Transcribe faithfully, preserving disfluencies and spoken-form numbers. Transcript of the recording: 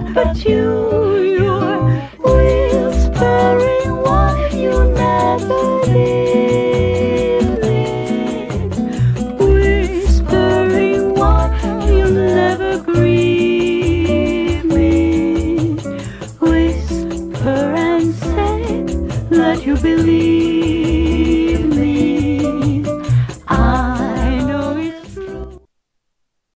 but you, you're whispering one you never leave me, whispering one you'll never grieve me. Whisper and say that you believe